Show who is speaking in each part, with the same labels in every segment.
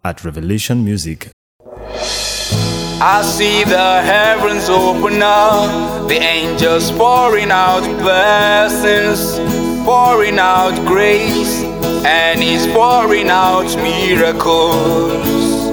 Speaker 1: at Revelation Music.
Speaker 2: I see the heavens open up, the angels pouring out blessings, pouring out grace, and He's pouring out miracles.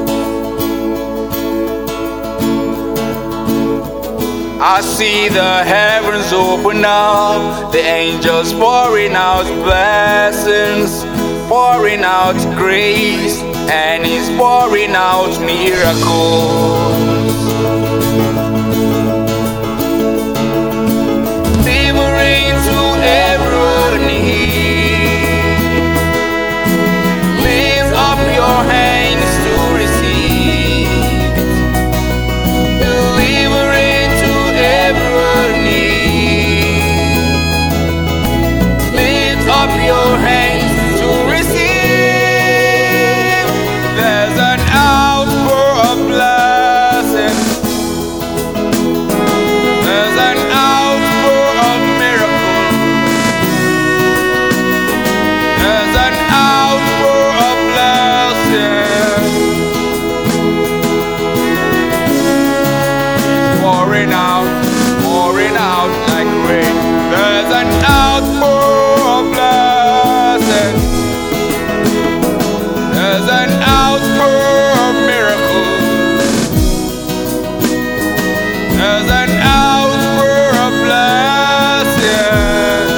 Speaker 2: I see the heavens open up, the angels pouring out blessings, pouring out grace, and He's pouring out miracles. Delivering to everyone need. Lift up your hands to receive. Delivering to everyone need. Lift up your hands to receive. There's an outpour of blessing. There's an outpour of miracles. There's an outpour of blessing. He's pouring out like rain. There's an outpour of blessing. There's an outpour of miracles. There's an outpour of blessing.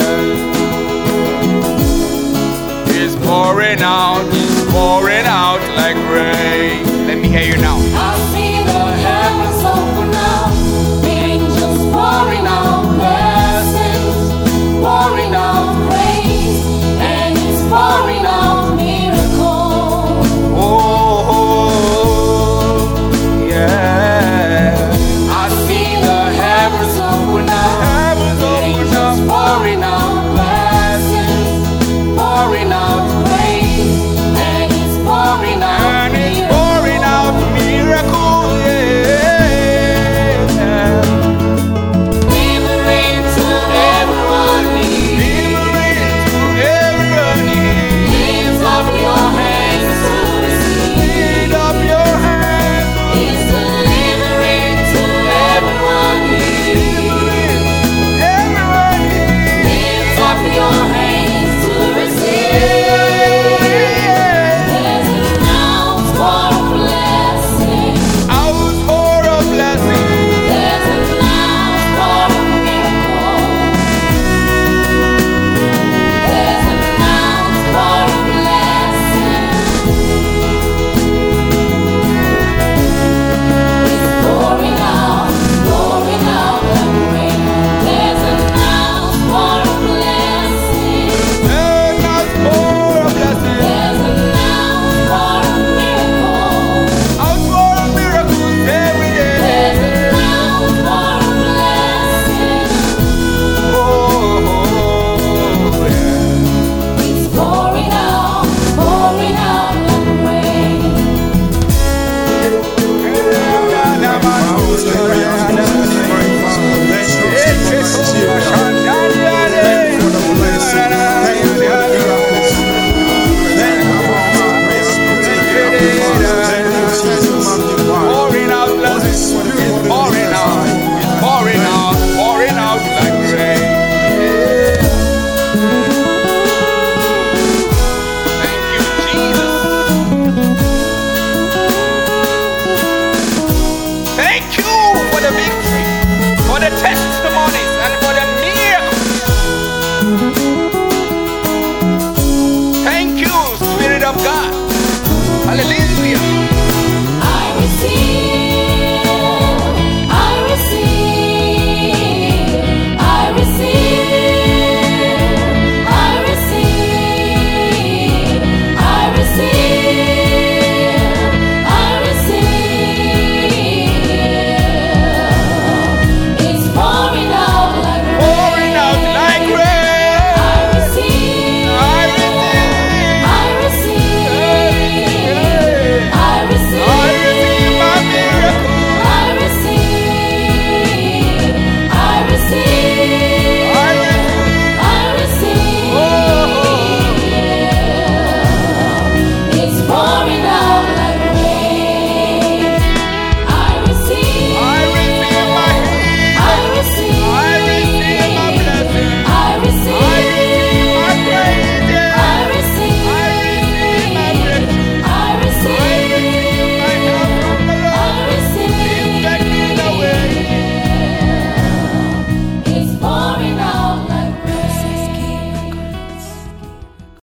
Speaker 2: He's pouring out like rain. Let me hear you now.
Speaker 3: I see the heavens open up, the angels pouring out blessings, pouring out grace, and He's pouring out miracles.
Speaker 2: Oh, yeah. I see the heavens open up, the angels pouring out blessings, pouring out grace, and He's pouring out miracles, yeah.
Speaker 3: Delivering to everyone need.
Speaker 2: Delivering to everyone need.
Speaker 3: Lift up your hands to receive.
Speaker 2: Lift up your hands.
Speaker 3: He's delivering to everyone need.
Speaker 2: Everyone need.
Speaker 3: Lift up your hands to receive. There's an outpour of blessing.
Speaker 2: Outpour of blessing.
Speaker 3: There's an outpour of miracle. There's an outpour of blessing. It's pouring out like rain. There's an outpour of blessing.
Speaker 2: An outpour of blessing.
Speaker 3: There's an outpour of miracle.
Speaker 2: Outpour of miracles every day.
Speaker 3: There's an outpour of blessing.
Speaker 2: Oh, yeah.
Speaker 3: It's pouring out like rain.
Speaker 2: Pouring out blessings. It's pouring out like rain. Thank you, Jesus. Thank you for the victory, for the testimonies, and for the miracles. Thank you, Spirit of God. Hallelujah.